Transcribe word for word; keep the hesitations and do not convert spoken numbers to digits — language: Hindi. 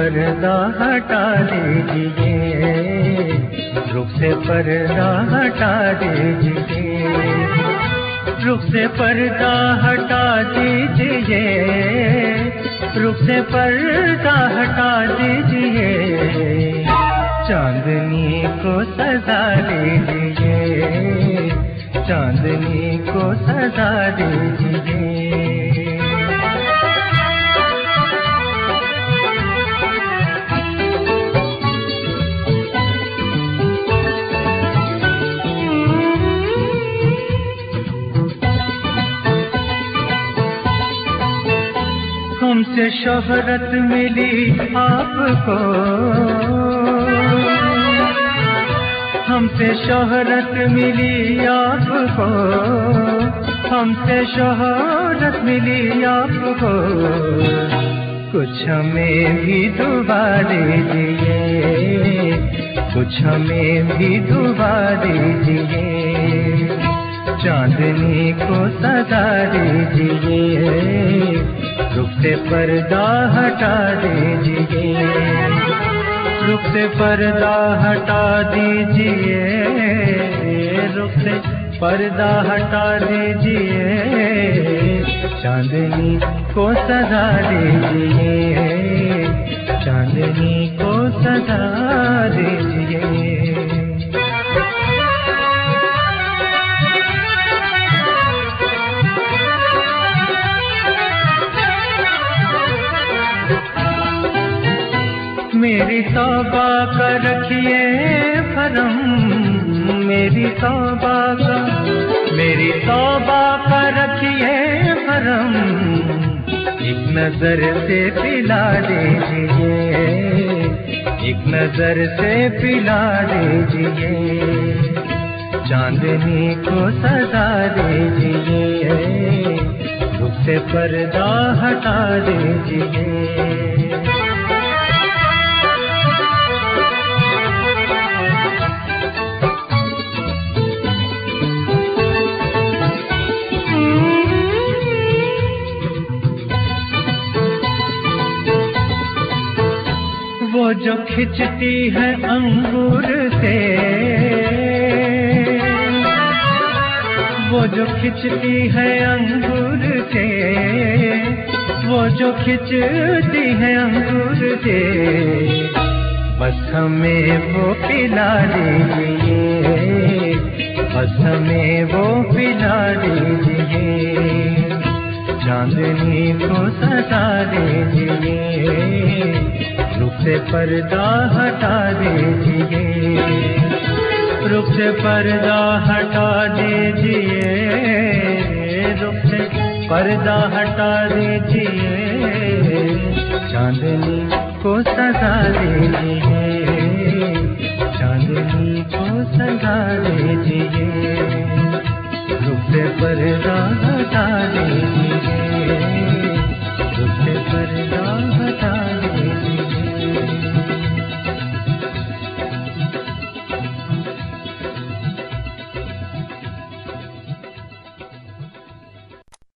पर्दा हटा दीजिए, रुख से पर्दा हटा दीजिए, रुख से पर्दा हटा दीजिए, रुख से पर्दा हटा दीजिए, चांदनी को सजा दीजिए, चांदनी को सजा दीजिए। हमसे शोहरत मिली आपको, हमसे शोहरत मिली आपको, हमसे शोहरत मिली आपको, कुछ हमें भी दुआ दीजिए, कुछ हमें भी दुआ दीजिए, चांदनी को सजा दीजिए, रुख से पर्दा हटा दीजिए, रुख से पर्दा हटा दीजिए, रुख से पर्दा हटा दीजिए, चांदनी को सजा दीजिए, चांदनी को सजा दीजिए। मेरी तौबा का रखिए फरम, मेरी तौबा का, मेरी तौबा का रखिए फरम, एक नजर से पिला दीजिए, एक नजर से पिला दीजिए, चांदनी को सजा दीजिए, रुख से पर्दा हटा दीजिए। वो जो खिंचती है अंगूर से, वो जो खिंचती है अंगूर से, वो जो खिंचती है अंगूर से, बस हमें वो पिला दीजिए, बस हमें वो पिला दीजिए, चांदनी को सजा दीजिए, रुख से पर्दा हटा दीजिए, रुख से पर्दा हटा दीजिए, रुख से पर्दा हटा दीजिए, चांदनी को सजा दीजिए, चांदनी को सजा दीजिए, रुख से पर्दा हटा दीजिए।